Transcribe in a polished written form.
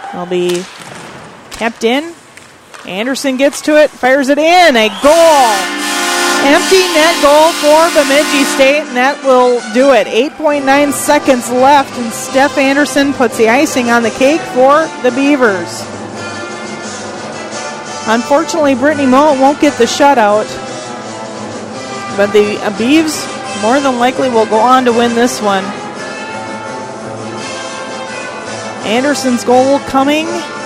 will be kept in. Anderson gets to it, fires it in, a goal. Empty net goal for Bemidji State, and that will do it. 8.9 seconds left, and Steph Anderson puts the icing on the cake for the Beavers. Unfortunately, Brittany Moe won't get the shutout, but the Beavs more than likely will go on to win this one. Anderson's goal coming